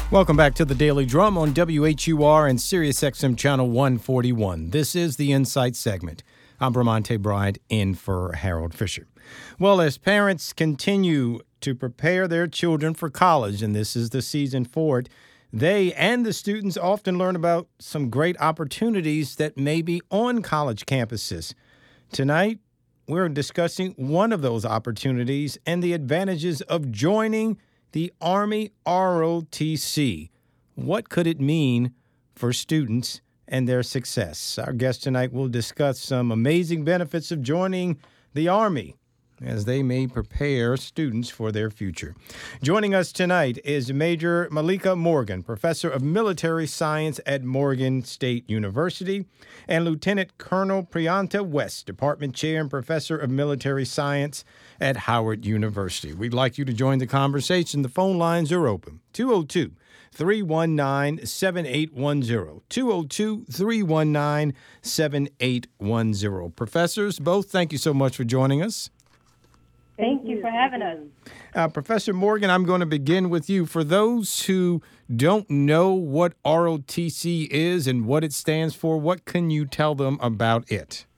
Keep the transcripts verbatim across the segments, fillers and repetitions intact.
Welcome back to the Daily Drum on W H U R and Sirius X M Channel one forty-one. This is the Insight segment. I'm Bramante Bryant in for Harold Fisher. Well, as parents continue to prepare their children for college, and this is the season for it, they and the students often learn about some great opportunities that may be on college campuses. Tonight, we're discussing one of those opportunities and the advantages of joining the Army R O T C. What could it mean for students and their success? Our guest tonight will discuss some amazing benefits of joining the Army as they may prepare students for their future. Joining us tonight is Major Malika Morgan, Professor of Military Science at Morgan State University, and Lieutenant Colonel Priyanta West, Department Chair and Professor of Military Science at Howard University. We'd like you to join the conversation. The phone lines are open. two oh two, three one nine, seven eight one zero. two oh two, three one nine, seven eight one zero. Professors, both, thank you so much for joining us. Thank you for having us. Uh, Professor Morgan, I'm going to begin with you. For those who don't know what R O T C is and what it stands for, what can you tell them about it?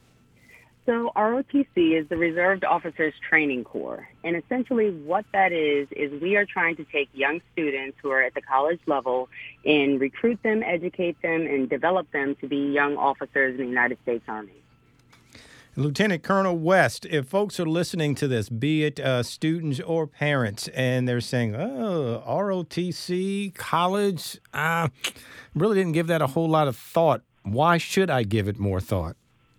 So R O T C is the Reserved Officers Training Corps. And essentially what that is, is we are trying to take young students who are at the college level and recruit them, educate them, and develop them to be young officers in the United States Army. Lieutenant Colonel West, if folks are listening to this, be it uh, students or parents, and they're saying, oh, R O T C, college, uh, really didn't give that a whole lot of thought. Why should I give it more thought?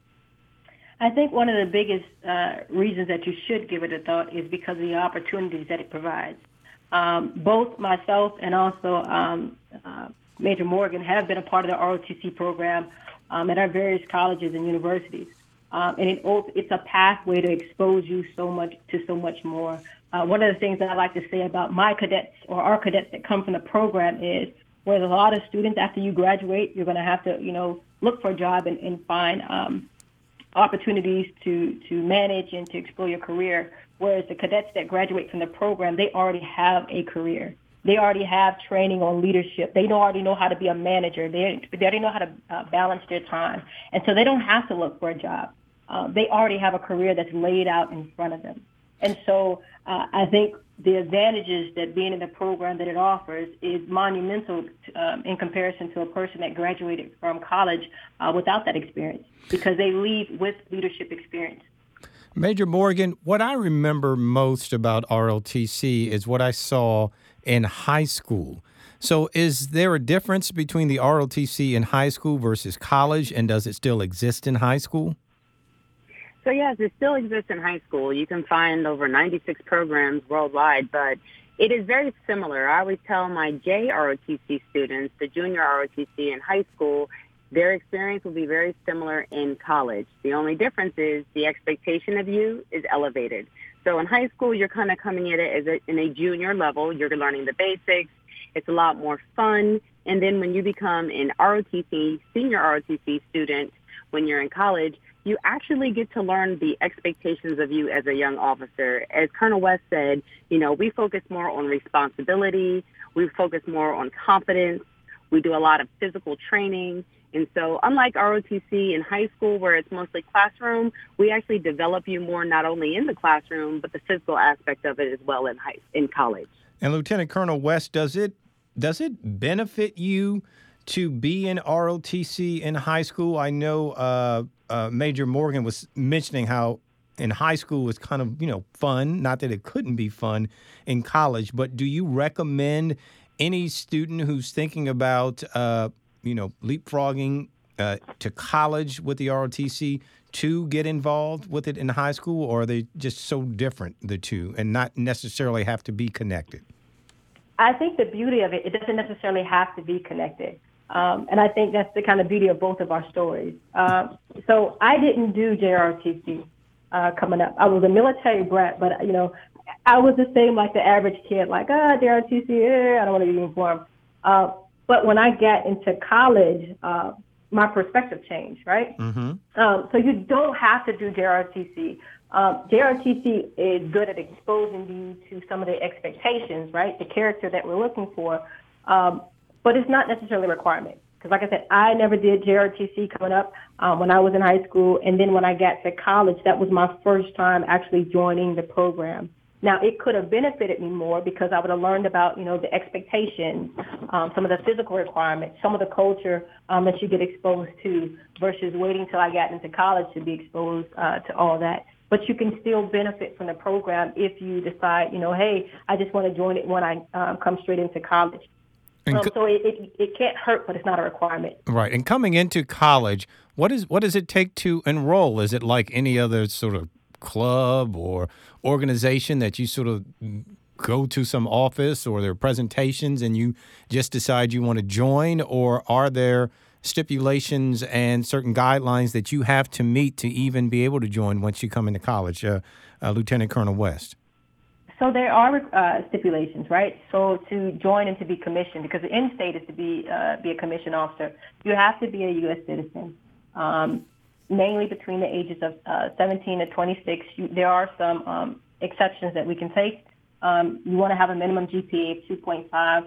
I think one of the biggest uh, reasons that you should give it a thought is because of the opportunities that it provides. Um, both myself and also um, uh, Major Morgan have been a part of the R O T C program um, at our various colleges and universities. Um, and it, it's a pathway to expose you so much to so much more. Uh, one of the things that I like to say about my cadets or our cadets that come from the program is, where a lot of students, after you graduate, you're going to have to, you know, look for a job and, and find um, opportunities to, to manage and to explore your career. Whereas the cadets that graduate from the program, they already have a career. They already have training on leadership. They already know how to be a manager. They, they already know how to uh, balance their time. And so they don't have to look for a job. Uh, they already have a career that's laid out in front of them. And so uh, I think the advantages that being in the program that it offers is monumental um, in comparison to a person that graduated from college uh, without that experience, because they leave with leadership experience. Major Morgan, what I remember most about R O T C is what I saw in high school. So is there a difference between the R O T C in high school versus college, and does it still exist in high school? So yes, it still exists in high school. You can find over ninety-six programs worldwide, but it is very similar. I always tell my J R O T C students, the junior R O T C in high school, their experience will be very similar in college. The only difference is the expectation of you is elevated. So in high school, you're kind of coming at it as a, in a junior level. You're learning the basics. It's a lot more fun. And then when you become an R O T C, senior R O T C student, when you're in college, you actually get to learn the expectations of you as a young officer. As Colonel West said, you know, we focus more on responsibility. We focus more on confidence. We do a lot of physical training. And so unlike R O T C in high school, where it's mostly classroom, we actually develop you more not only in the classroom, but the physical aspect of it as well in high, in college. And Lieutenant Colonel West, does it does it benefit you to be in R O T C in high school? I know uh, uh, Major Morgan was mentioning how in high school it's kind of, you know, fun, not that it couldn't be fun in college, but do you recommend any student who's thinking about, uh, you know, leapfrogging uh, to college with the R O T C to get involved with it in high school, or are they just so different, the two, and not necessarily have to be connected? I think the beauty of it, it doesn't necessarily have to be connected. Um, and I think that's the kind of beauty of both of our stories. Uh, so I didn't do J R O T C uh, coming up. I was a military brat, but, you know, I was the same like the average kid, like, ah, J R O T C, eh, I don't want to be uniformed. Uh, but when I got into college, uh, my perspective changed, right? Mm-hmm. Um, so you don't have to do J R O T C. Um, J R O T C is good at exposing you to some of the expectations, right, the character that we're looking for. Um, but it's not necessarily a requirement. Because like I said, I never did J R O T C coming up um, when I was in high school. And then when I got to college, that was my first time actually joining the program. Now, it could have benefited me more because I would have learned about, you know, the expectations, um, some of the physical requirements, some of the culture um, that you get exposed to versus waiting till I got into college to be exposed uh, to all that. But you can still benefit from the program if you decide, you know, hey, I just want to join it when I um, come straight into college. Um, co- so it, it it can't hurt, but it's not a requirement. Right. And coming into college, what is what does it take to enroll? Is it like any other sort of club or organization that you sort of go to some office or there are presentations and you just decide you want to join? Or are there stipulations and certain guidelines that you have to meet to even be able to join once you come into college, uh, uh, Lieutenant Colonel West? So there are uh, stipulations, right? So to join and to be commissioned, because the end state is to be uh, be a commissioned officer, you have to be a U S citizen, um, mainly between the ages of uh, seventeen to twenty-six. You, there are some um, exceptions that we can take. Um, you want to have a minimum G P A of two point five,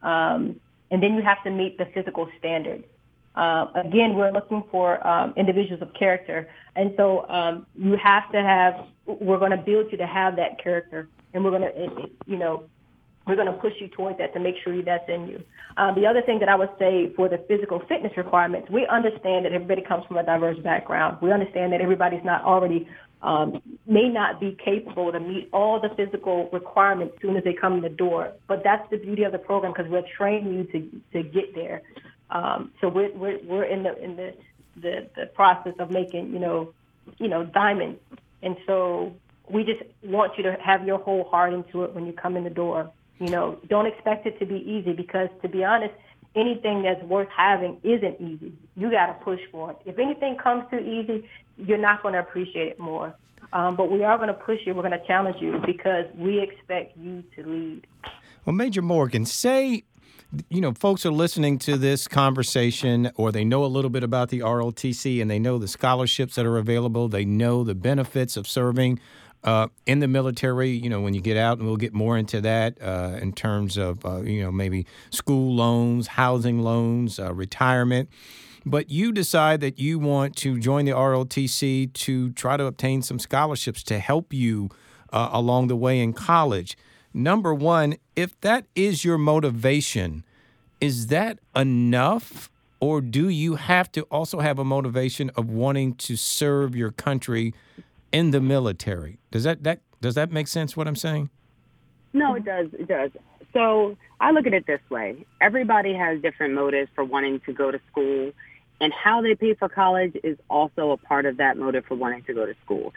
um, and then you have to meet the physical standards. Uh, again, we're looking for um, individuals of character, and so um, you have to have. We're going to build you to have that character. And we're going to, you know, we're going to push you toward that to make sure that's in you. Um, the other thing that I would say for the physical fitness requirements, we understand that everybody comes from a diverse background. We understand that everybody's not already, um, may not be capable to meet all the physical requirements as soon as they come in the door. But that's the beauty of the program because we're training you to, to get there. Um, so we're, we're, we're in the, in the, the, the process of making, you know, you know, diamonds. And so we just want you to have your whole heart into it when you come in the door. You know, don't expect it to be easy because, to be honest, anything that's worth having isn't easy. You got to push for it. If anything comes too easy, you're not going to appreciate it more. Um, but we are going to push you. We're going to challenge you because we expect you to lead. Well, Major Morgan, say, you know, folks are listening to this conversation or they know a little bit about the R O T C and they know the scholarships that are available. They know the benefits of serving Uh, in the military, you know, when you get out, and we'll get more into that uh, in terms of, uh, you know, maybe school loans, housing loans, uh, retirement. But you decide that you want to join the R O T C to try to obtain some scholarships to help you uh, along the way in college. Number one, if that is your motivation, is that enough? Or do you have to also have a motivation of wanting to serve your country in the military? Does that, that does that make sense, what I'm saying? No, it does. It does. So I look at it this way. Everybody has different motives for wanting to go to school, and how they pay for college is also a part of that motive for wanting to go to school.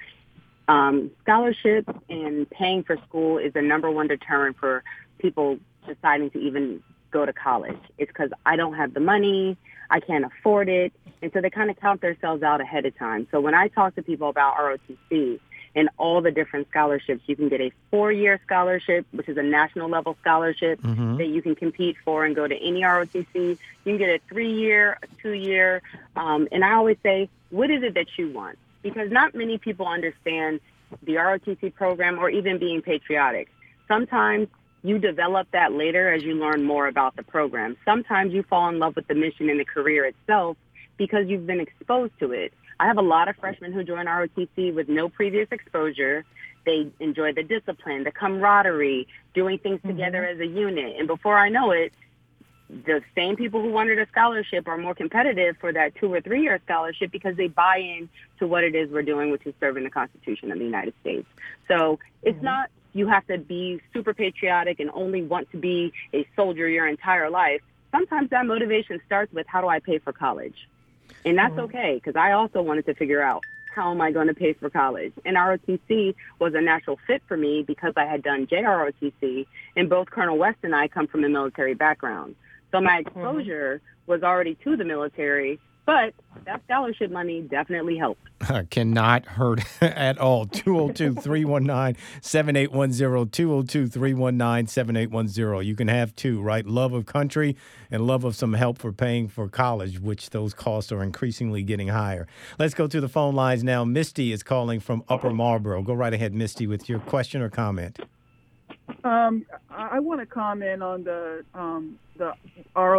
Um, scholarships and paying for school is the number one deterrent for people deciding to even go to college. It's because I don't have the money, I can't afford it, and so they kind of count themselves out ahead of time. So when I talk to people about R O T C and all the different scholarships, you can get a four-year scholarship, which is a national level scholarship mm-hmm. that you can compete for and go to any R O T C. You can get a three-year, a two-year, um, and I always say, what is it that you want? Because not many people understand the R O T C program or even being patriotic. Sometimes you develop that later as you learn more about the program. Sometimes you fall in love with the mission and the career itself because you've been exposed to it. I have a lot of freshmen who join R O T C with no previous exposure. They enjoy the discipline, the camaraderie, doing things mm-hmm. together as a unit. And before I know it, the same people who wanted a scholarship are more competitive for that two or three year scholarship because they buy in to what it is we're doing, which is serving the Constitution of the United States. So it's mm-hmm. not you have to be super patriotic and only want to be a soldier your entire life. Sometimes that motivation starts with, how do I pay for college? And that's mm-hmm. okay, because I also wanted to figure out, how am I going to pay for college? And R O T C was a natural fit for me because I had done J R O T C, and both Colonel West and I come from a military background. So my exposure mm-hmm. was already to the military, but that scholarship money definitely helped. Cannot hurt at all. two oh two, three one nine, seven eight one zero, two oh two, three one nine, seven eight one zero. You can have two, right? Love of country and love of some help for paying for college, which those costs are increasingly getting higher. Let's go to the phone lines now. Misty is calling from Upper Marlboro. Go right ahead, Misty, with your question or comment. Um, I want to comment on the um, the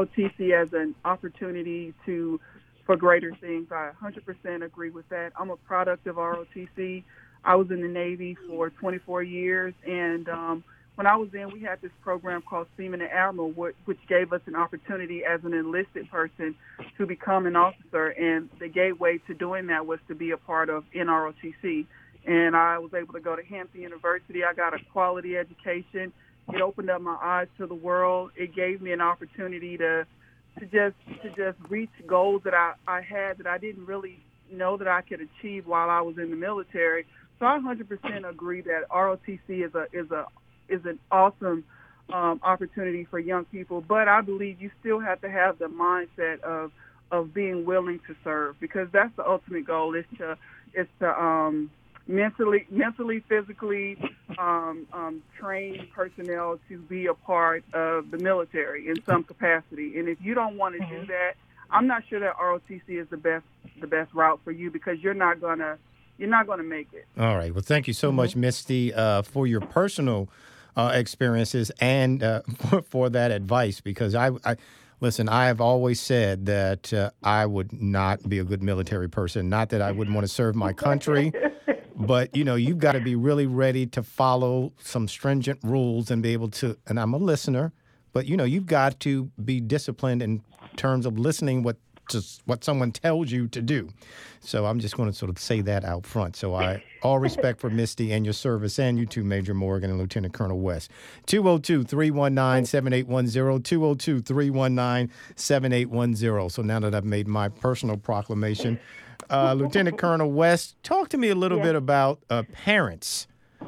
O T C as an opportunity to for greater things. I one hundred percent agree with that. I'm a product of R O T C. I was in the Navy for twenty-four years, and um, when I was in, we had this program called Seaman and Admiral, which gave us an opportunity as an enlisted person to become an officer, and the gateway to doing that was to be a part of N R O T C. And I was able to go to Hampton University. I got a quality education. It opened up my eyes to the world. It gave me an opportunity to to just to just reach goals that I, I had that I didn't really know that I could achieve while I was in the military. So I one hundred percent agree that R O T C is a is a is an awesome um, opportunity for young people. But I believe you still have to have the mindset of of being willing to serve, because that's the ultimate goal, is to is to um, mentally, mentally, physically um, um, train personnel to be a part of the military in some capacity. And if you don't want to mm-hmm. do that, I'm not sure that R O T C is the best the best route for you, because you're not gonna you're not gonna make it. All right. Well, thank you so mm-hmm. much, Misty, uh, for your personal uh, experiences and uh, for, for that advice. Because I, I listen, I have always said that uh, I would not be a good military person. Not that I wouldn't want to serve my country. But, you know, you've got to be really ready to follow some stringent rules and be able to, and I'm a listener, but, you know, you've got to be disciplined in terms of listening what to what someone tells you to do. So I'm just going to sort of say that out front. So I all respect for Misty and your service, and you too, Major Morgan and Lieutenant Colonel West. two oh two, three one nine, seven eight one zero, two oh two, three one nine, seven eight one zero. So now that I've made my personal proclamation, Uh, Lieutenant Colonel West, talk to me a little yeah. bit about uh, parents.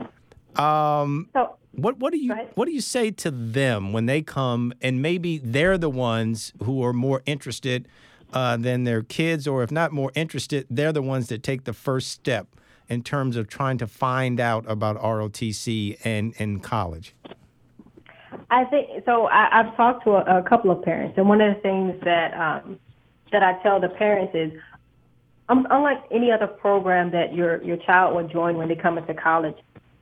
Um, so, what what do you what do you say to them when they come, and maybe they're the ones who are more interested uh, than their kids, or if not more interested, they're the ones that take the first step in terms of trying to find out about R O T C and, and college? I think so. I, I've talked to a, a couple of parents, and one of the things that um, that I tell the parents is, Um, unlike any other program that your your child will join when they come into college,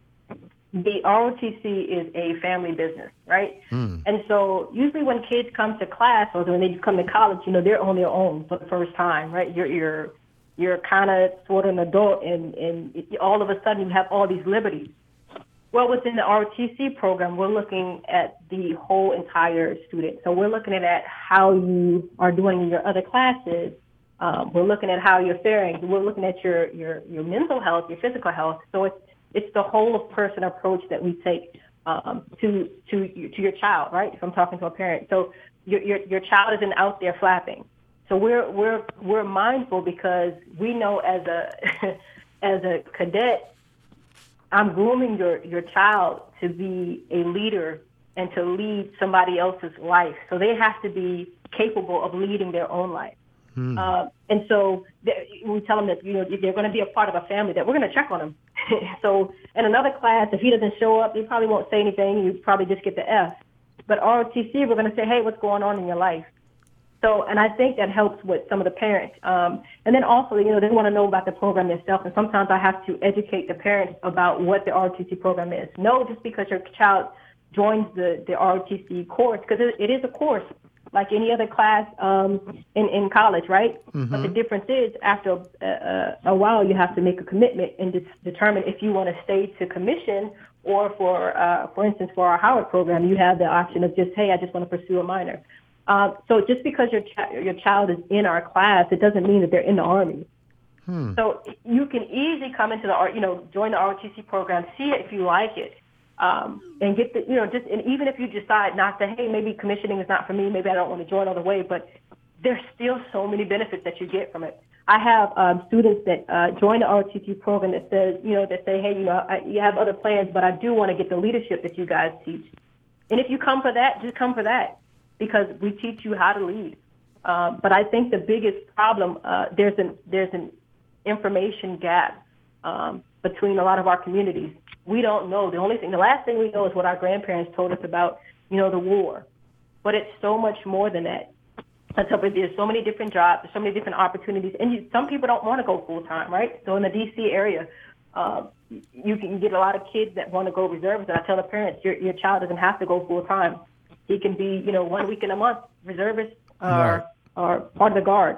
the R O T C is a family business, right? Mm. And so usually when kids come to class, or when they come to college, you know, they're on their own for the first time, right? You're you're you're kind of sort of an adult, and and it, all of a sudden you have all these liberties. Well, within the R O T C program, we're looking at the whole entire student. So we're looking at how you are doing in your other classes. Um, we're looking at how you're faring. We're looking at your, your, your mental health, your physical health. So it's it's the whole of person approach that we take um, to to to your child, right? If I'm talking to a parent, so your your your child isn't out there flapping. So we're we're we're mindful, because we know as a as a cadet, I'm grooming your your child to be a leader and to lead somebody else's life. So they have to be capable of leading their own life. Hmm. Uh, and so we tell them that, you know, they're going to be a part of a family, that we're going to check on them. So in another class, if he doesn't show up, you probably won't say anything. You probably just get the F. But R O T C, we're going to say, hey, what's going on in your life? So, and I think that helps with some of the parents. Um, and then also, you know, they want to know about the program themselves. And sometimes I have to educate the parents about what the R O T C program is. No, just because your child joins the, the R O T C course, because it, it is a course like any other class um, in, in college, right? Mm-hmm. But the difference is, after a, a, a while, you have to make a commitment and de- determine if you want to stay to commission, or for, uh, for instance, for our Howard program, you have the option of just, hey, I just want to pursue a minor. Uh, so just because your ch- your child is in our class, it doesn't mean that they're in the Army. Hmm. So you can easily come into the, you know, join the R O T C program, see it if you like it. Um, and get the, you know, just, and even if you decide not to, hey, maybe commissioning is not for me, maybe I don't want to join all the way, but there's still so many benefits that you get from it. I have um, students that uh, join the R O T C program that says, you know, that say, hey, you know, I, you have other plans, but I do want to get the leadership that you guys teach. And if you come for that, just come for that, because we teach you how to lead. Um, but I think the biggest problem, uh, there's an there's an information gap um, between a lot of our communities. We don't know. The only thing, the last thing we know is what our grandparents told us about, you know, the war. But it's so much more than that. And so there's so many different jobs, there's so many different opportunities, and you, some people don't want to go full time, right? So in the D C area, uh, you can get a lot of kids that want to go reserves. And I tell the parents, your your child doesn't have to go full time. He can be, you know, one week in a month, reservist or, Right. or part of the Guard.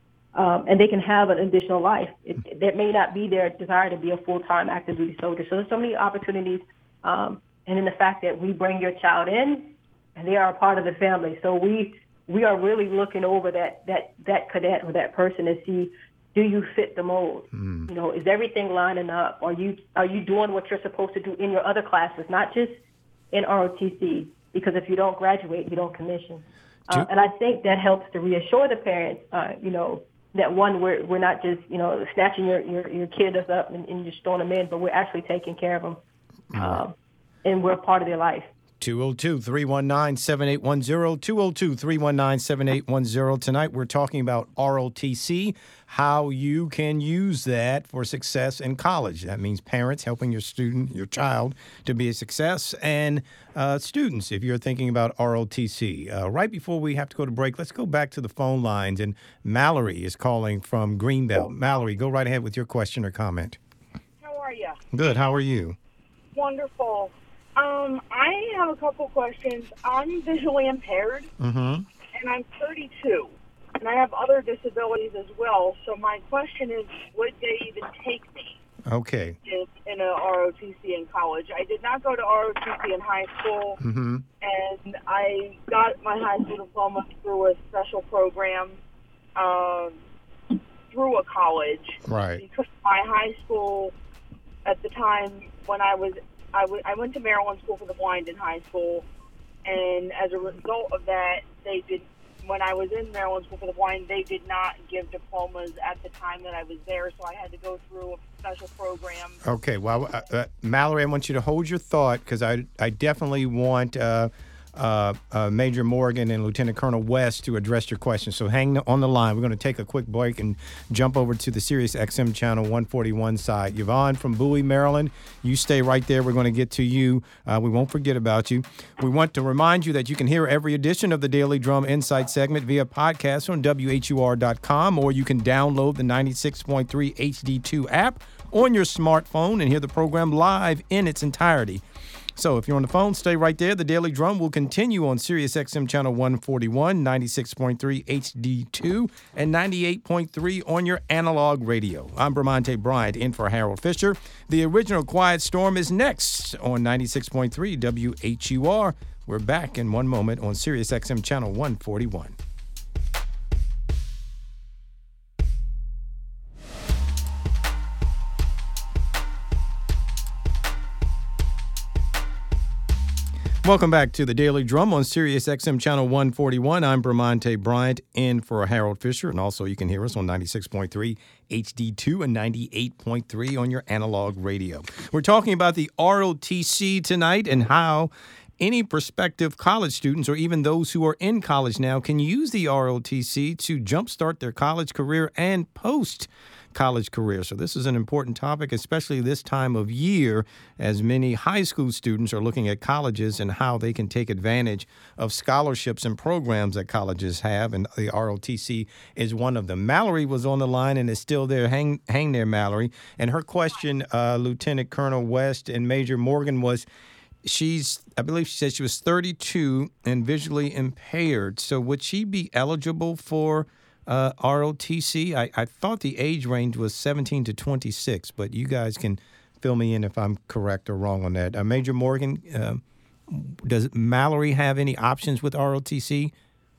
Um, and they can have an additional life. It, that may not be their desire to be a full-time active duty soldier. So there's so many opportunities. Um, and in the fact that we bring your child in and they are a part of the family. So we we are really looking over that, that, that cadet or that person to see, do you fit the mold? Mm. You know, is everything lining up? Are you are you doing what you're supposed to do in your other classes, not just in R O T C? Because if you don't graduate, you don't commission. Uh, and I think that helps to reassure the parents, uh, you know, that one, we're, we're not just, you know, snatching your, your, your kid up and, and just throwing them in, but we're actually taking care of them. Um, and we're part of their life. two oh two, three one nine, seven eight one zero, two oh two, three one nine, seven eight one zero. Tonight we're talking about R O T C, how you can use that for success in college. That means parents helping your student, your child, to be a success, and uh, students, if you're thinking about R O T C. Uh, right before we have to go to break, let's go back to the phone lines, and Mallory is calling from Greenbelt. Mallory, go right ahead with your question or comment. How are you? Good. How are you? Wonderful. Um, I have a couple questions. I'm visually impaired, Mm-hmm. and I'm thirty-two, and I have other disabilities as well. So my question is, would they even take me Okay. in, in a R O T C in college? I did not go to R O T C in high school, Mm-hmm. and I got my high school diploma through a special program um, through a college. Right. Because my high school, at the time when I was I, w- I went to Maryland School for the Blind in high school, and as a result of that, they did. When I was in Maryland School for the Blind, they did not give diplomas at the time that I was there, so I had to go through a special program. Okay, well, uh, uh, Mallory, I want you to hold your thought because I, I definitely want uh, uh, uh, Major Morgan and Lieutenant Colonel West to address your question. So hang on the line. We're going to take a quick break and jump over to the Sirius X M Channel one forty-one side. Yvonne from Bowie, Maryland, you stay right there. We're going to get to you. Uh, we won't forget about you. We want to remind you that you can hear every edition of the Daily Drum Insight segment via podcast on W H U R dot com, or you can download the ninety-six point three H D two app on your smartphone and hear the program live in its entirety. So if you're on the phone, stay right there. The Daily Drum will continue on Sirius X M Channel one forty-one, ninety-six point three H D two, and ninety-eight point three on your analog radio. I'm Bramante Bryant in for Harold Fisher. The original Quiet Storm is next on ninety-six point three W H U R. We're back in one moment on Sirius X M Channel one forty-one. Welcome back to the Daily Drum on Sirius X M Channel one forty-one. I'm Bramante Bryant in for Harold Fisher, and also you can hear us on ninety-six point three H D two and ninety-eight point three on your analog radio. We're talking about the R O T C tonight and how any prospective college students or even those who are in college now can use the R O T C to jumpstart their college career and post college career. So this is an important topic, especially this time of year, as many high school students are looking at colleges and how they can take advantage of scholarships and programs that colleges have, and the R O T C is one of them. Mallory was on the line and is still there. Hang, hang there, Mallory. And her question, uh, Lieutenant Colonel West and Major Morgan, was she's, I believe she said she was thirty-two and visually impaired. So would she be eligible for Uh, R O T C? I, I thought the age range was seventeen to twenty-six, but you guys can fill me in if I'm correct or wrong on that. Uh, Major Morgan, uh, does Mallory have any options with R O T C?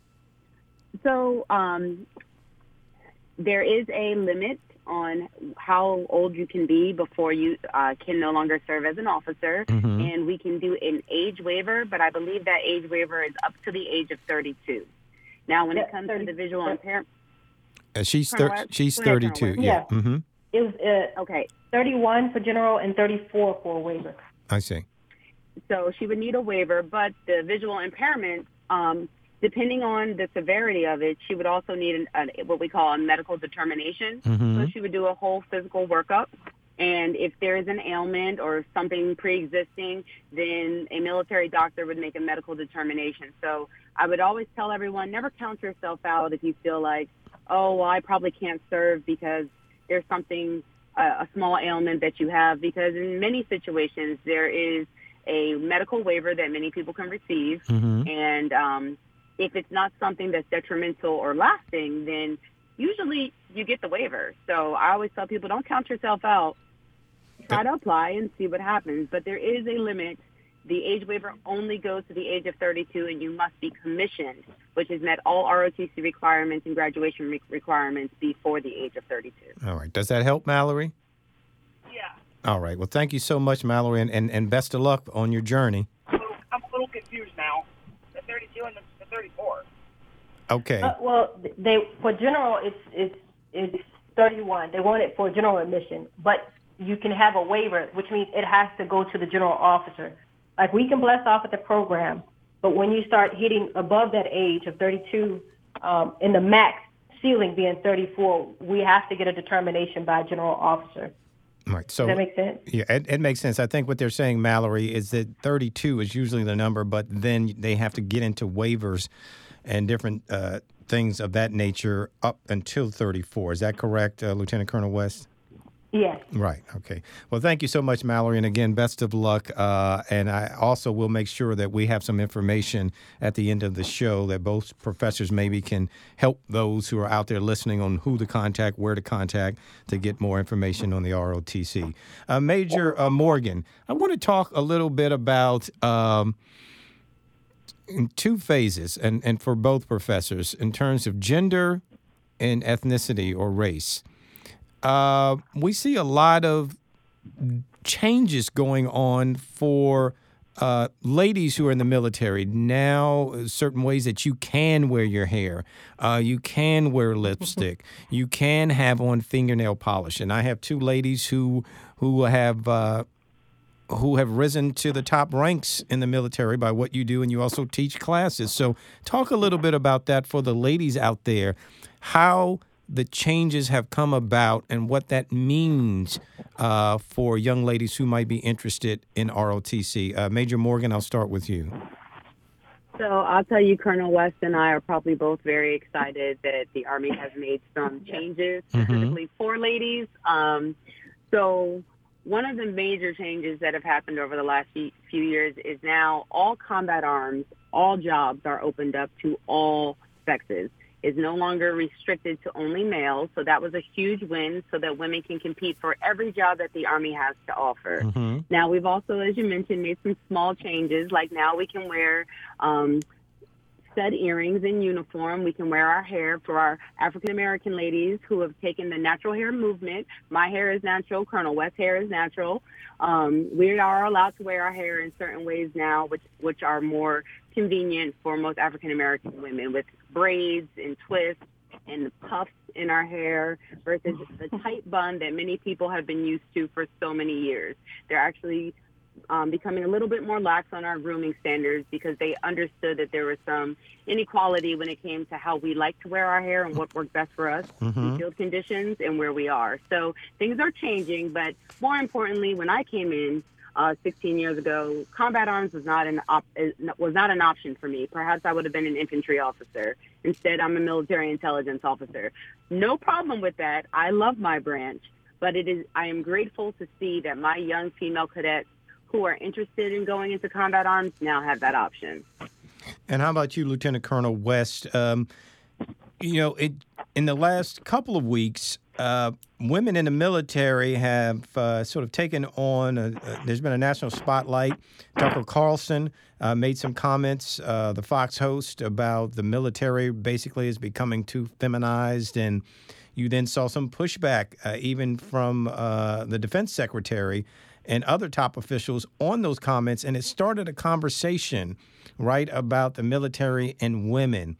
So um, there is a limit on how old you can be before you uh, can no longer serve as an officer, Mm-hmm. and we can do an age waiver, but I believe that age waiver is up to the age of thirty-two. Now, when Yeah, it comes thirty to the visual impairment, Uh, she's Colonel thir- West? she's Go ahead, Colonel thirty-two. West. Yeah. Yeah. Mm-hmm. It was uh, okay. thirty-one for general and thirty-four for a waiver. I see. So she would need a waiver, but the visual impairment, um, depending on the severity of it, she would also need an, an, what we call a medical determination. Mm-hmm. So she would do a whole physical workup. And if there is an ailment or something pre-existing, then a military doctor would make a medical determination. So I would always tell everyone, never count yourself out if you feel like, oh, well, I probably can't serve because there's something, uh, a small ailment that you have, because in many situations there is a medical waiver that many people can receive. Mm-hmm. And um, if it's not something that's detrimental or lasting, then usually you get the waiver. So I always tell people, don't count yourself out. Try to apply and see what happens. But there is a limit. The age waiver only goes to the age of thirty-two, and you must be commissioned, which has met all R O T C requirements and graduation re- requirements before the age of thirty-two. All right. Does that help, Mallory? Yeah. All right. Well, thank you so much, Mallory, and, and, and best of luck on your journey. I'm a little, I'm a little confused now. The thirty-two and the, the thirty-four. Okay. Uh, well, they for general, it's it's it's thirty-one. They want it for general admission, but you can have a waiver, which means it has to go to the general officer. Like, we can bless off at the program, but when you start hitting above that age of thirty-two, um, in the max ceiling being thirty-four, we have to get a determination by a general officer. Right. So, Does that make sense? Yeah, it, it makes sense. I think what they're saying, Mallory, is that thirty-two is usually the number, but then they have to get into waivers and different uh, things of that nature up until thirty-four. Is that correct, uh, Lieutenant Colonel West? Yes. Right. Okay. Well, thank you so much, Mallory. And again, best of luck. Uh, and I also will make sure that we have some information at the end of the show that both professors maybe can help those who are out there listening on who to contact, where to contact to get more information on the R O T C. Uh, Major uh, Morgan, I want to talk a little bit about um, in two phases and, and for both professors in terms of gender and ethnicity or race. Uh, we see a lot of changes going on for uh, ladies who are in the military now. Certain ways that you can wear your hair, uh, you can wear lipstick, you can have on fingernail polish. And I have two ladies who who have uh, who have risen to the top ranks in the military by what you do, and you also teach classes. So, talk a little bit about that for the ladies out there. How the changes have come about and what that means uh, for young ladies who might be interested in R O T C. Uh, Major Morgan, I'll start with you. So I'll tell you, Colonel West and I are probably both very excited that the Army has made some changes specifically mm-hmm. for ladies. Um, so one of the major changes that have happened over the last few years is now all combat arms, all jobs are opened up to all sexes. Is no longer restricted to only males. So that was a huge win so that women can compete for every job that the Army has to offer. Mm-hmm. Now, we've also, as you mentioned, made some small changes. Like now we can wear um, stud earrings in uniform. We can wear our hair for our African-American ladies who have taken the natural hair movement. My hair is natural. Colonel West's hair is natural. Um, we are allowed to wear our hair in certain ways now, which, which are more convenient for most African-American women, with braids and twists and puffs in our hair versus the tight bun that many people have been used to for so many years. They're actually um, becoming a little bit more lax on our grooming standards because they understood that there was some inequality when it came to how we like to wear our hair and what worked best for us mm-hmm. in field conditions and where we are. So things are changing, but more importantly, when I came in, Uh, sixteen years ago, combat arms was not an op- was not an option for me. Perhaps I would have been an infantry officer. Instead, I'm a military intelligence officer. No problem with that. I love my branch, but it is. I am grateful to see that my young female cadets who are interested in going into combat arms now have that option. And how about you, Lieutenant Colonel West? Um, you know, it, in the last couple of weeks, Uh, women in the military have uh, sort of taken on, a, a, there's been a national spotlight. Tucker Carlson uh, made some comments, uh, the Fox host, about the military basically is becoming too feminized. And you then saw some pushback, uh, even from uh, the defense secretary and other top officials on those comments. And it started a conversation, right, about the military and women.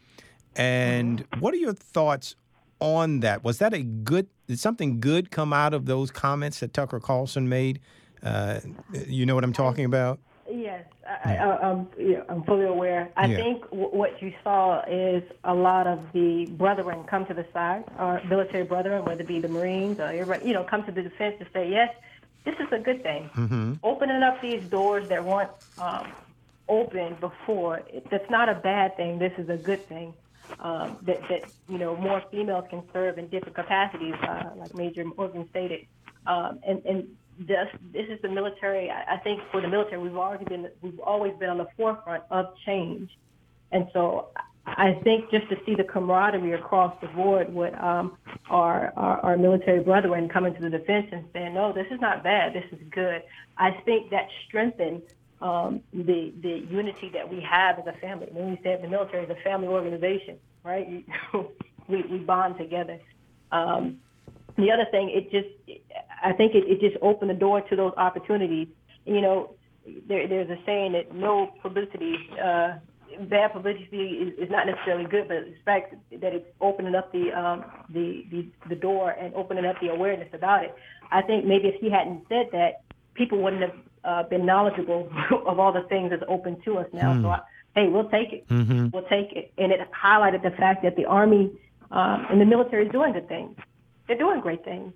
And what are your thoughts on that? Was that a good, did something good come out of those comments that Tucker Carlson made? Uh, you know what I'm talking about? Yes, I, I, I'm, yeah, I'm fully aware. I yeah. think w- what you saw is a lot of the brethren come to the side, our military brethren, whether it be the Marines or everybody, you know, come to the defense to say, yes, this is a good thing. Mm-hmm. Opening up these doors that weren't um, open before, it, that's not a bad thing. This is a good thing. Um, that, that, you know, more females can serve in different capacities, uh, like Major Morgan stated. Um, and, and this, this is the military. I, I think for the military, we've already been, we've always been on the forefront of change. And so I think just to see the camaraderie across the board with um, our, our, our military brethren coming to the defense and saying, no, this is not bad, this is good, I think that strengthens um, the, the unity that we have as a family. When we say the military is a family organization, right? we, we bond together. Um, the other thing, it just, I think it, it just opened the door to those opportunities. You know, there, there's a saying that no publicity, uh, bad publicity is, is not necessarily good, but the fact that it's opening up the, um, the the the door and opening up the awareness about it. I think maybe if he hadn't said that, people wouldn't have uh, been knowledgeable of all the things that's open to us now. Mm. So, I, hey, we'll take it. Mm-hmm. We'll take it. And it highlighted the fact that the Army um, and the military is doing good things. They're doing great things.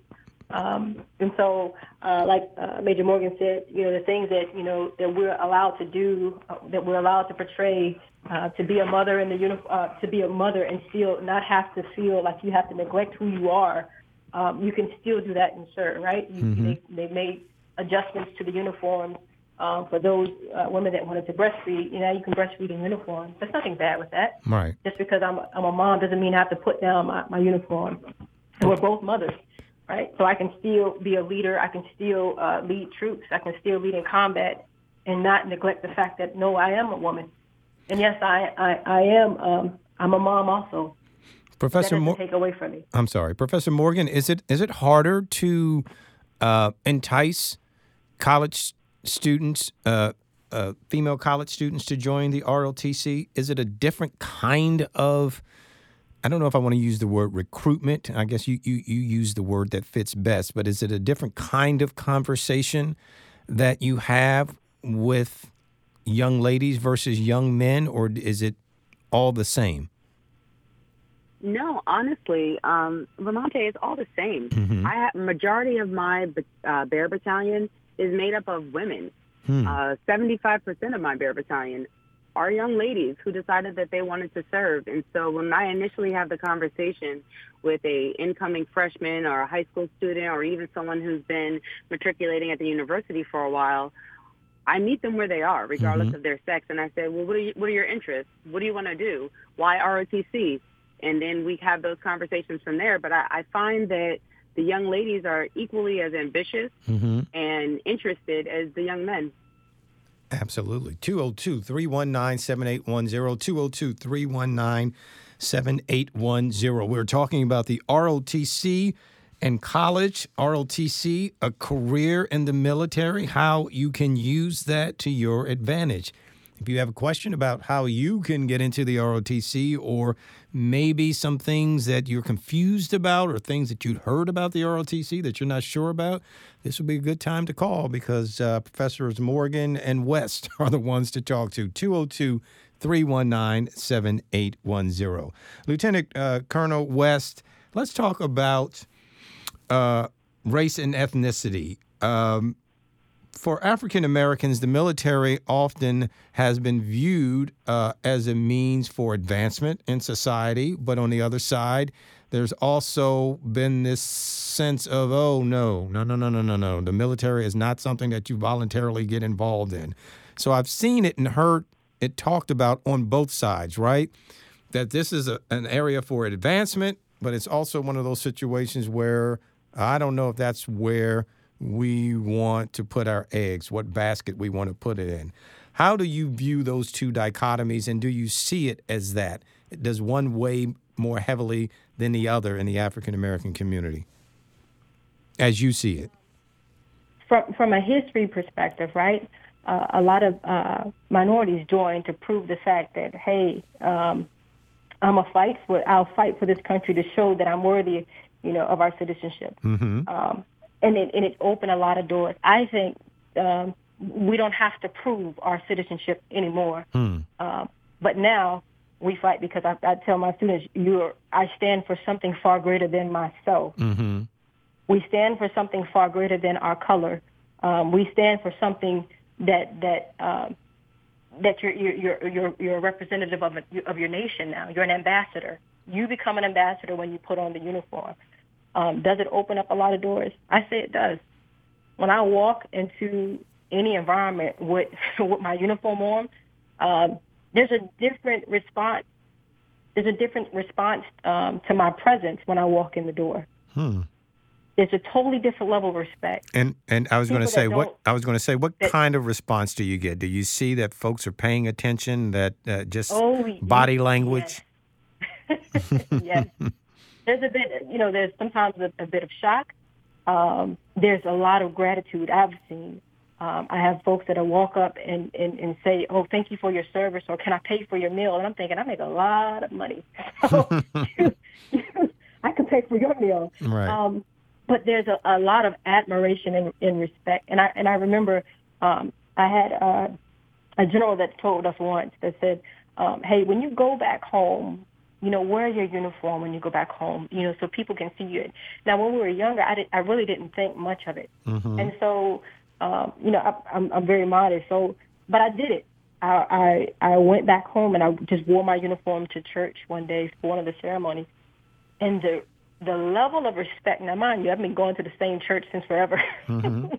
Um, and so, uh, like uh, Major Morgan said, you know, the things that, you know, that we're allowed to do, uh, that we're allowed to portray, uh, to be a mother in the uni- uh, to be a mother and still not have to feel like you have to neglect who you are. Um, you can still do that and serve, right? You, mm-hmm. they, they made adjustments to the uniform um, for those uh, women that wanted to breastfeed. You know, you can breastfeed in uniform. There's nothing bad with that. Right. Just because I'm a, I'm a mom doesn't mean I have to put down my, my uniform. And we're both mothers. Right, so I can still be a leader. I can still uh, lead troops. I can still lead in combat, and not neglect the fact that no, I am a woman, and yes, I I, I am. Um, I'm a mom also. Professor, that Mor- take away from me. I'm sorry, Professor Morgan. Is it is it harder to uh, entice college students, uh, uh, female college students, to join the R O T C? Is it a different kind of, I don't know if I want to use the word recruitment. I guess you, you, you use the word that fits best, but is it a different kind of conversation that you have with young ladies versus young men, or is it all the same? No, honestly, um, Ramonte, it's all the same. Mm-hmm. I have, majority of my uh, Bear Battalion is made up of women. Hmm. Uh, seventy-five percent of my Bear Battalion are young ladies who decided that they wanted to serve. And so when I initially have the conversation with a incoming freshman or a high school student or even someone who's been matriculating at the university for a while, I meet them where they are, regardless mm-hmm. of their sex. And I say, well, what are, you, what are your interests? What do you want to do? Why R O T C? And then we have those conversations from there. But I, I find that the young ladies are equally as ambitious mm-hmm. and interested as the young men. Absolutely. two oh two, three one nine, seven eight one zero, two oh two, three one nine, seven eight one zero. We're talking about the R O T C and college, R O T C, a career in the military, how you can use that to your advantage. If you have a question about how you can get into the R O T C, or maybe some things that you're confused about or things that you'd heard about the R O T C that you're not sure about, this would be a good time to call, because uh, Professors Morgan and West are the ones to talk to. two oh two, three one nine, seven eight one zero. Lieutenant uh, Colonel West, let's talk about uh, race and ethnicity. Um, For African Americans, the military often has been viewed uh, as a means for advancement in society. But on the other side, there's also been this sense of, oh, no, no, no, no, no, no, no. The military is not something that you voluntarily get involved in. So I've seen it and heard it talked about on both sides, right? That this is a, an area for advancement, but it's also one of those situations where I don't know if that's where we want to put our eggs, what basket we want to put it in. How do you view those two dichotomies, and do you see it as that? Does one weigh more heavily than the other in the African-American community, as you see it? From, from a history perspective, right, uh, a lot of uh, minorities join to prove the fact that, hey, um, I'm a fight for, I'll fight for this country to show that I'm worthy, you know, of our citizenship. Mm-hmm. Um, And it, and it opened a lot of doors. I think um, we don't have to prove our citizenship anymore. Mm. Um, but now we fight because I, I tell my students, you're, I stand for something far greater than myself. Mm-hmm. We stand for something far greater than our color. Um, we stand for something that that um, that you're you're you're you're a representative of a, of your nation now. You're an ambassador. You become an ambassador when you put on the uniform. Um, does it open up a lot of doors? I say it does. when I walk into any environment with with my uniform on, um, there's a different response. There's a different response um, to my presence when I walk in the door. Hmm. It's a totally different level of respect. And and I was going to People say that what don't- I was going to say what that- kind of response do you get? Do you see that folks are paying attention? That uh, just Oh, body yes. language? Yes. There's a bit, you know, there's sometimes a, a bit of shock. Um, there's a lot of gratitude I've seen. Um, I have folks that will walk up and, and, and say, oh, thank you for your service, or can I pay for your meal? And I'm thinking, I make a lot of money. So I can pay for your meal. Right. Um, but there's a, a lot of admiration and, and respect. And I, and I remember um, I had uh, a general that told us once that said, um, hey, when you go back home, you know, wear your uniform when you go back home, you know, so people can see you. Now, when we were younger, I, did, I really didn't think much of it. Mm-hmm. And so, um, you know, I, I'm, I'm very modest. So, but I did it. I, I I went back home and I just wore my uniform to church one day for one of the ceremonies. And the the level of respect, now mind you, I've been going to the same church since forever. Mm-hmm.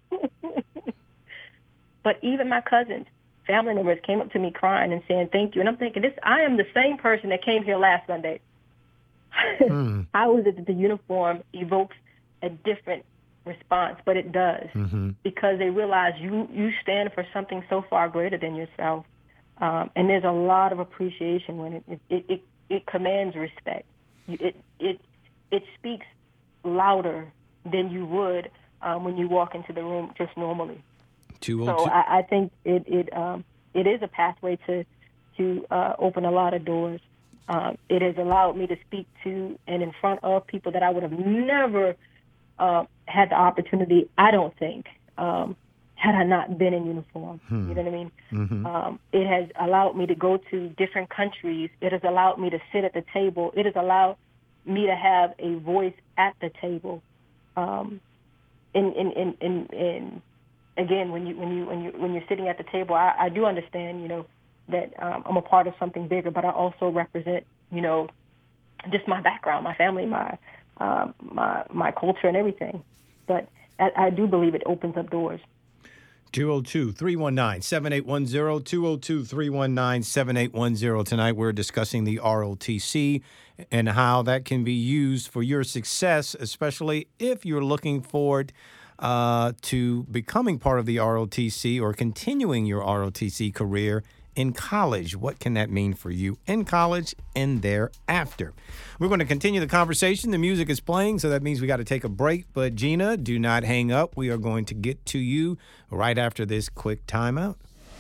But even my cousins, family members came up to me crying and saying thank you. And I'm thinking, this I am the same person that came here last Sunday. Mm. How is it that the uniform evokes a different response? But it does, Mm-hmm. because they realize you, you stand for something so far greater than yourself. Um, and there's a lot of appreciation when it it, it, it, it commands respect. It, it, it speaks louder than you would um, when you walk into the room just normally. Two So oh two. I, I think it it um, it is a pathway to to uh, open a lot of doors. Um, it has allowed me to speak to and in front of people that I would have never uh, had the opportunity, I don't think, um, had I not been in uniform. Hmm. You know what I mean? Mm-hmm. Um, it has allowed me to go to different countries. It has allowed me to sit at the table. It has allowed me to have a voice at the table. Um, in, in, in, in, in again, when you when you when you when you're sitting at the table, I, I do understand, you know, that um, I'm a part of something bigger, but I also represent, you know, just my background, my family, my uh, my my culture, and everything. But I, I do believe it opens up doors. two oh two, three one nine, seven eight one zero, two oh two, three one nine, seven eight one zero. Tonight we're discussing the R O T C and how that can be used for your success, especially if you're looking forward uh, to becoming part of the R O T C or continuing your R O T C career in college. What can that mean for you in college and thereafter? We're going to continue the conversation. The music is playing, so that means we got to take a break. But Gina, do not hang up. We are going to get to you right after this quick timeout.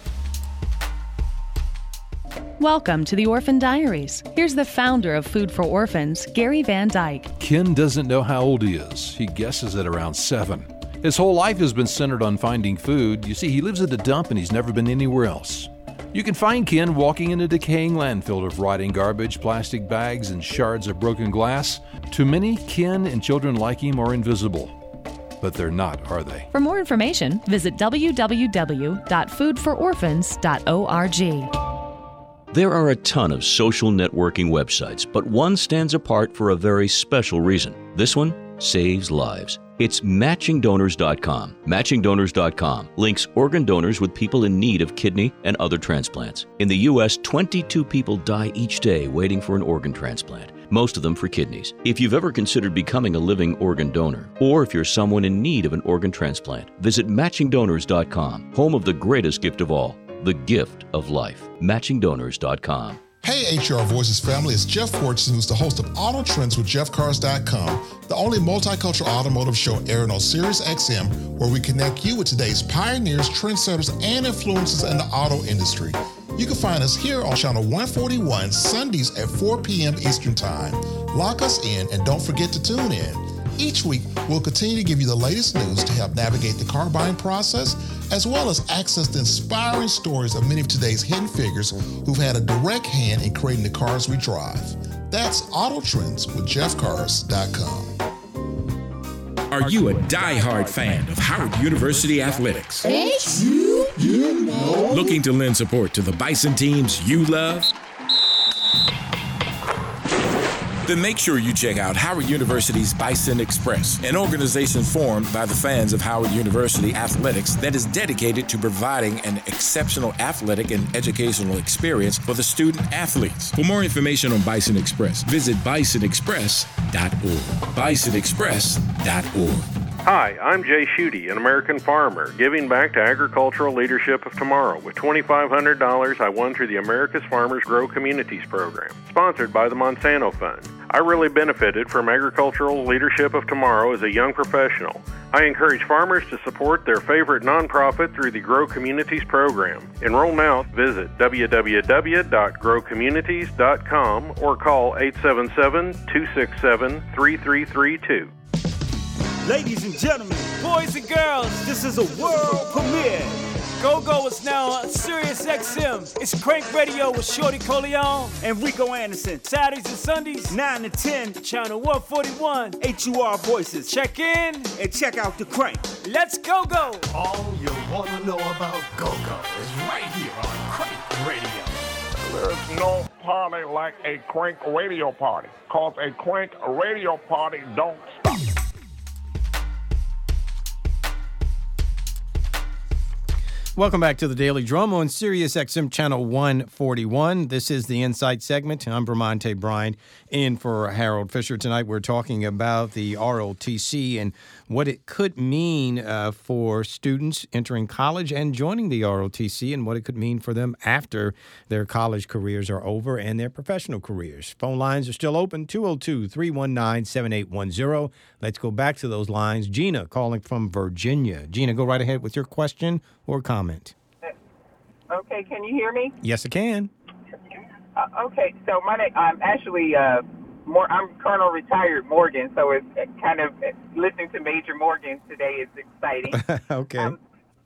Welcome to the Orphan Diaries. Here's the founder of Food for Orphans, Gary Van Dyke. Ken doesn't know how old he is. He guesses at around seven. His whole life has been centered on finding food. You see, he lives at a dump and he's never been anywhere else. You can find Ken walking in a decaying landfill of rotting garbage, plastic bags, and shards of broken glass. To many, Ken and children like him are invisible. But they're not, are they? For more information, visit w w w dot food for orphans dot org. There are a ton of social networking websites, but one stands apart for a very special reason. This one saves lives. It's matching donors dot com. matching donors dot com links organ donors with people in need of kidney and other transplants. In the U S, twenty-two people die each day waiting for an organ transplant, most of them for kidneys. If you've ever considered becoming a living organ donor, or if you're someone in need of an organ transplant, visit matching donors dot com, home of the greatest gift of all, the gift of life. matching donors dot com. Hey H R Voices family, it's Jeff Fortson, who's the host of Auto Trends with Jeff Cars dot com, the only multicultural automotive show airing on Sirius X M, where we connect you with today's pioneers, trendsetters, and influencers in the auto industry. You can find us here on Channel one forty-one, Sundays at four p.m. Eastern Time. Lock us in and don't forget to tune in. Each week, we'll continue to give you the latest news to help navigate the car buying process, as well as access the inspiring stories of many of today's hidden figures who've had a direct hand in creating the cars we drive. That's Auto Trends with Jeff Cars dot com. Are you a die-hard fan of Howard University athletics? H U you know. Looking to lend support to the Bison teams you love? Then make sure you check out Howard University's Bison Express, an organization formed by the fans of Howard University athletics that is dedicated to providing an exceptional athletic and educational experience for the student athletes. For more information on Bison Express, visit bison express dot org. bison express dot org. Hi, I'm Jay Schutte, an American farmer, giving back to agricultural leadership of tomorrow. With twenty-five hundred dollars I won through the America's Farmers Grow Communities program, sponsored by the Monsanto Fund. I really benefited from agricultural leadership of tomorrow as a young professional. I encourage farmers to support their favorite nonprofit through the Grow Communities program. Enroll now. Visit w w w dot grow communities dot com or call eight seven seven, two six seven, three three three two. Ladies and gentlemen, boys and girls, this is a world premiere. Go-Go is now on Sirius X M. It's Crank Radio with Shorty Coleon and Rico Anderson. Saturdays and Sundays, nine to ten, channel one forty-one, H U R Voices. Check in and check out the Crank. Let's go-go. All you want to know about Go-Go is right here on Crank Radio. There's no party like a Crank Radio party, cause a Crank Radio party don't stop. Welcome back to the Daily Drum on Sirius X M Channel one forty-one. This is the Insight segment. I'm Bramante Bryant in for Harold Fisher. Tonight we're talking about the R O T C and what it could mean uh, for students entering college and joining the R O T C, and what it could mean for them after their college careers are over and their professional careers. Phone lines are still open, two oh two, three one nine, seven eight one zero. Let's go back to those lines. Gina calling from Virginia. Gina, go right ahead with your question or comment. Okay, can you hear me? Yes, I can. Uh, okay, so my name, I'm actually uh, more. I'm Colonel Retired Morgan, so it's kind of listening to Major Morgan today is exciting. Okay. Um,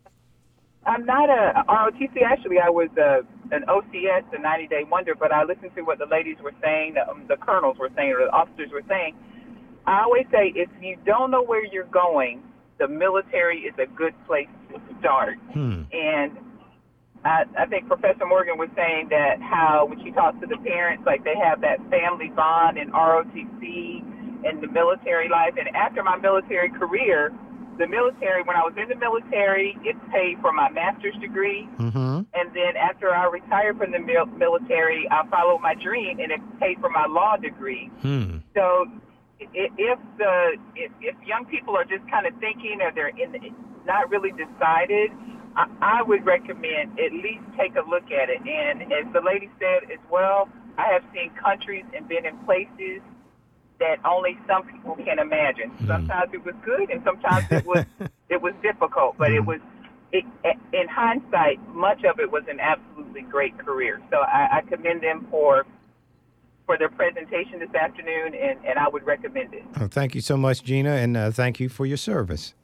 I'm not a R O T C. Actually, I was a, an O C S, a ninety-day wonder, but I listened to what the ladies were saying, um, the colonels were saying, or the officers were saying. I always say, if you don't know where you're going, the military is a good place to start. Hmm. And I, I think Professor Morgan was saying that how when she talks to the parents, like they have that family bond in R O T C and the military life. And after my military career, the military, when I was in the military, it paid for my master's degree. Mm-hmm. And then after I retired from the mil- military, I followed my dream, and it paid for my law degree. Hmm. So if the if, if young people are just kind of thinking or they're in the, not really decided, I, I would recommend at least take a look at it. And as the lady said as well, I have seen countries and been in places that only some people can imagine. Sometimes it was good, and sometimes it was it was difficult. But it was, it, in hindsight, much of it was an absolutely great career. So I, I commend them for for their presentation this afternoon, and, and I would recommend it. Oh, thank you so much, Gina, and uh, thank you for your service.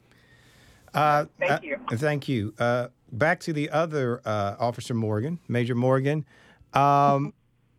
Uh, thank you. Uh, thank you. Uh, back to the other uh, Officer Morgan, Major Morgan. Um,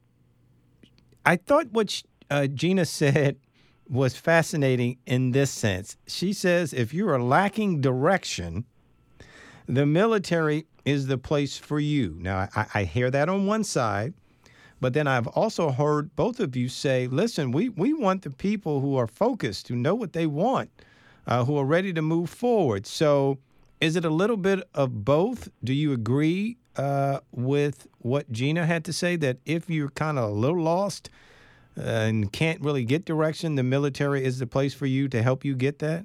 I thought what she, uh, Gina said was fascinating in this sense. She says if you are lacking direction, the military is the place for you. Now, I, I hear that on one side. But then I've also heard both of you say, listen, we, we want the people who are focused, who know what they want, uh, who are ready to move forward. So is it a little bit of both? Do you agree uh, with what Gina had to say, that if you're kind of a little lost uh, and can't really get direction, the military is the place for you to help you get that?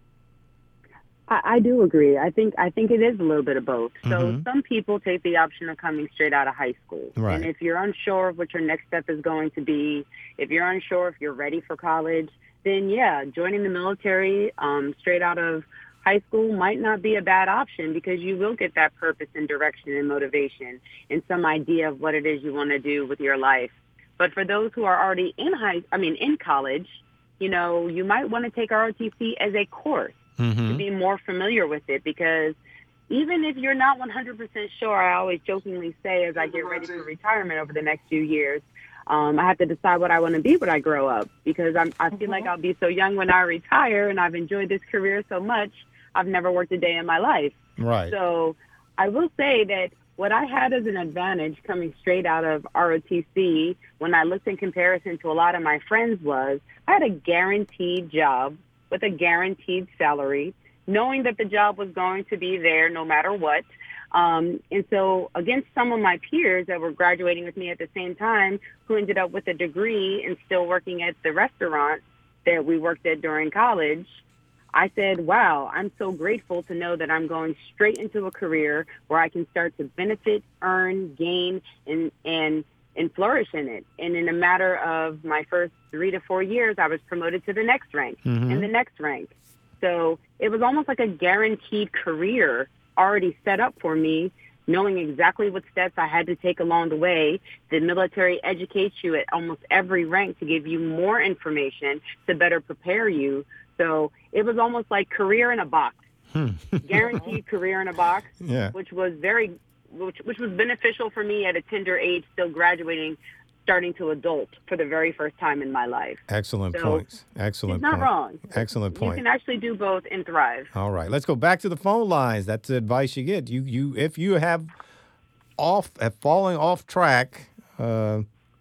I, I do agree. I think I think it is a little bit of both. So Mm-hmm. some people take the option of coming straight out of high school. Right. And if you're unsure of what your next step is going to be, if you're unsure if you're ready for college, then yeah, joining the military um, straight out of high school might not be a bad option, because you will get that purpose and direction and motivation and some idea of what it is you want to do with your life. But for those who are already in high, I mean, in college, you know, you might want to take R O T C as a course. Mm-hmm. To be more familiar with it, because even if you're not one hundred percent sure, I always jokingly say as I get ready for retirement over the next few years, um, I have to decide what I want to be when I grow up, because I'm, I feel like I'll be so young when I retire, and I've enjoyed this career so much, I've never worked a day in my life. Right. So I will say that what I had as an advantage coming straight out of R O T C, when I looked in comparison to a lot of my friends, was I had a guaranteed job with a guaranteed salary, knowing that the job was going to be there no matter what. Um, and so against some of my peers that were graduating with me at the same time, who ended up with a degree and still working at the restaurant that we worked at during college, I said, wow, I'm so grateful to know that I'm going straight into a career where I can start to benefit, earn, gain, and, and, and flourish in it. And in a matter of my first three to four years, I was promoted to the next rank Mhm. and the next rank. So it was almost like a guaranteed career already set up for me, knowing exactly what steps I had to take along the way. The military educates you at almost every rank to give you more information to better prepare you. So it was almost like career in a box, guaranteed career in a box, Yeah. which was very, which, which was beneficial for me at a tender age, still graduating, starting to adult for the very first time in my life. Excellent So points. Excellent it's not point. wrong. Excellent You point. can actually do both and thrive. All right, let's go back to the phone lines. That's the advice you get. You, you, if you have off, have falling off track, uh,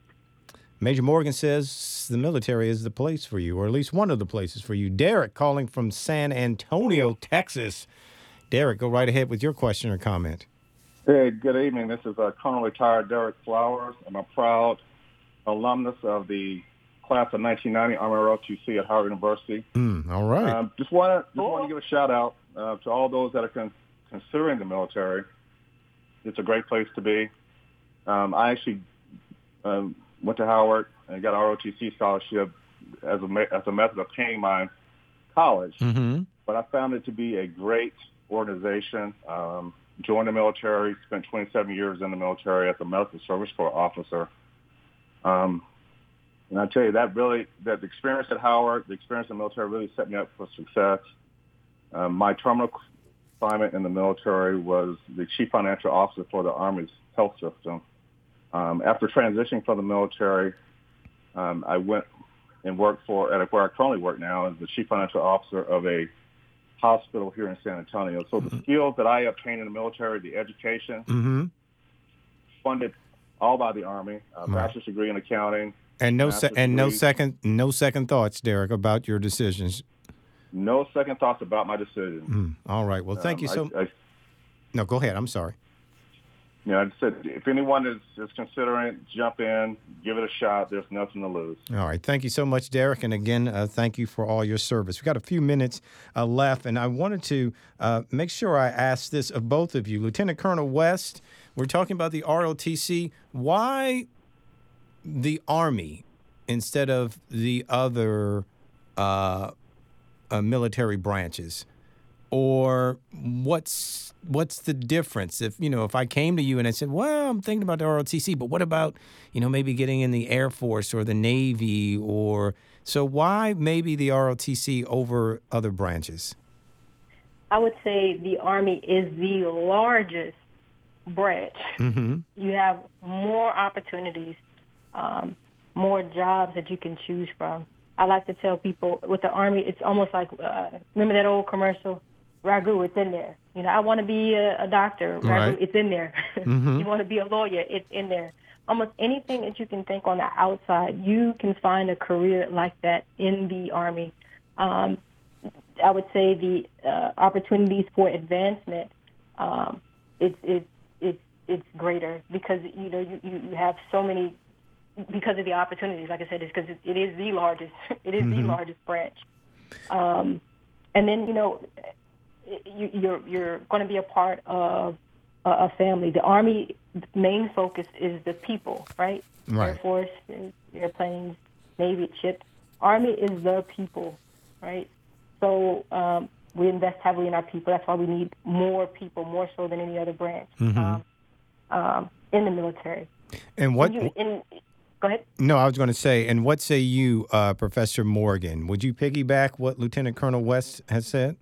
Major Morgan says the military is the place for you, or at least one of the places for you. Derek calling from San Antonio, Texas. Derek, go right ahead with your question or comment. Hey, good evening. This is uh, Colonel Retired Derek Flowers. I'm a proud alumnus of the class of nineteen ninety Army R O T C at Howard University. Mm, all right. Um, just want to just want to give a shout out uh, to all those that are con- considering the military. It's a great place to be. Um, I actually um, went to Howard and got an R O T C scholarship as a me- as a method of paying my college. Mm-hmm. But I found it to be a great organization. Um, joined the military, spent twenty-seven years in the military as a medical service corps officer. Um, and I tell you, that really, that the experience at Howard, the experience in the military really set me up for success. Um, my terminal assignment in the military was the chief financial officer for the Army's health system. Um, after transitioning from the military, um, I went and worked for, at where I currently work now, as the chief financial officer of a hospital here in San Antonio. So the skills that I obtained in the military, the education, Mm-hmm. funded all by the Army, a Right. bachelor's degree in accounting. And no, se- master's and no degree. second, no second thoughts, Derek, about your decisions. No second thoughts about my decision. Mm, all right. Well, thank Um, you so. I, I, no, go ahead. I'm sorry. you know, I said, if anyone is, is considering it, jump in, give it a shot. There's nothing to lose. All right. Thank you so much, Derek. And again, uh, thank you for all your service. We've got a few minutes uh, left, and I wanted to uh, make sure I asked this of both of you. Lieutenant Colonel West, we're talking about the R O T C. Why the Army instead of the other uh, uh, military branches? Or what's what's the difference? If you know, if I came to you and I said, "Well, I'm thinking about the R O T C, but what about you know maybe getting in the Air Force or the Navy or so? Why maybe the R O T C over other branches?" I would say the Army is the largest branch. Mm-hmm. You have more opportunities, um, more jobs that you can choose from. I like to tell people with the Army, it's almost like uh, remember that old commercial. Ragu, it's in there. You know, I want to be a, a doctor. Ragu, Right. it's in there. Mhm. You want to be a lawyer, it's in there. Almost anything that you can think on the outside, you can find a career like that in the Army. Um, I would say the uh, opportunities for advancement, um, it's it's it's it's greater because you know you, you you have so many because of the opportunities. Like I said, it's because it, it is the largest. It is Mhm. the largest branch. Um, and then you know. You, you're you're going to be a part of a, a family. The Army main focus is the people, right? Right. Air Force, airplanes, Navy, ships. Army is the people, right? So um, we invest heavily in our people. That's why we need more people, more so than any other branch Mhm. um, um, in the military. And what? You, in, go ahead. No, I was going to say, and what say you, uh, Professor Morgan? Would you piggyback what Lieutenant Colonel West has said?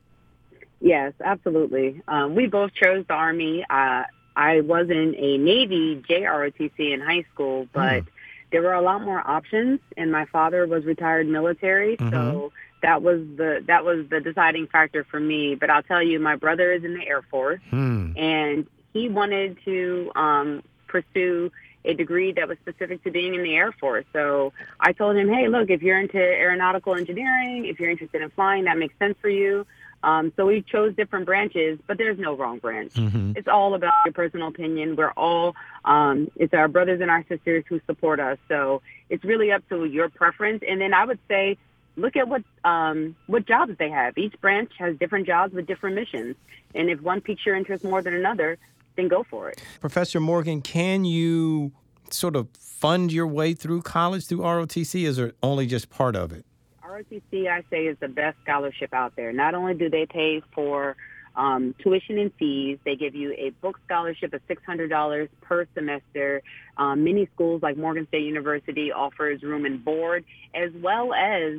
Yes, absolutely. Um, we both chose the Army. Uh, I was in a Navy J R O T C in high school, but Mm. there were a lot more options, and my father was retired military, Mhm. so that was the that was the deciding factor for me. But I'll tell you, my brother is in the Air Force, Hmm. and he wanted to um, pursue a degree that was specific to being in the Air Force. So I told him, hey, look, if you're into aeronautical engineering, if you're interested in flying, that makes sense for you. Um, so we chose different branches, but there's no wrong branch. Mm-hmm. It's all about your personal opinion. We're all, um, it's our brothers and our sisters who support us. So it's really up to your preference. And then I would say, look at what um, what jobs they have. Each branch has different jobs with different missions. And if one piques your interest more than another, then go for it. Professor Morgan, can you sort of fund your way through college through R O T C, or is it only just part of it? R O T C, I say, is the best scholarship out there. Not only do they pay for um, tuition and fees, they give you a book scholarship of six hundred dollars per semester. Um, many schools like Morgan State University offers room and board, as well as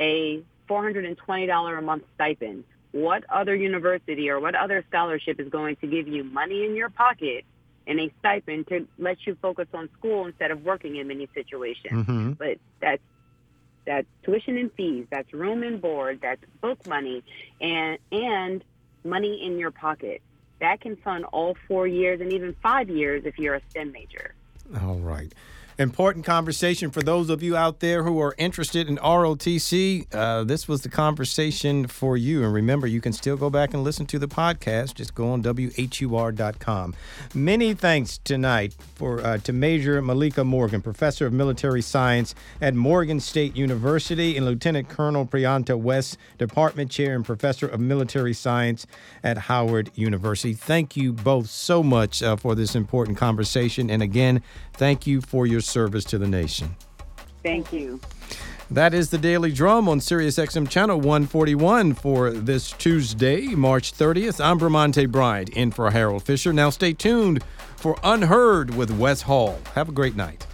a four hundred twenty dollars a month stipend. What other university or what other scholarship is going to give you money in your pocket and a stipend to let you focus on school instead of working in many situations? Mm-hmm. But that's That's tuition and fees, that's room and board, that's book money, and and money in your pocket. That can fund all four years and even five years if you're a STEM major. All right. Important conversation for those of you out there who are interested in R O T C. Uh, this was the conversation for you. And remember, you can still go back and listen to the podcast. Just go on W H U R dot com. Many thanks tonight for uh, to Major Malika Morgan, Professor of Military Science at Morgan State University, and Lieutenant Colonel Priyanka West, Department Chair and Professor of Military Science at Howard University. Thank you both so much uh, for this important conversation. And again, thank you for your service to the nation. Thank you. That is the Daily Drum on Sirius X M Channel one forty-one for this Tuesday, March thirtieth. I'm Bramante Bryant in for Harold Fisher. Now stay tuned for Unheard with Wes Hall. Have a great night.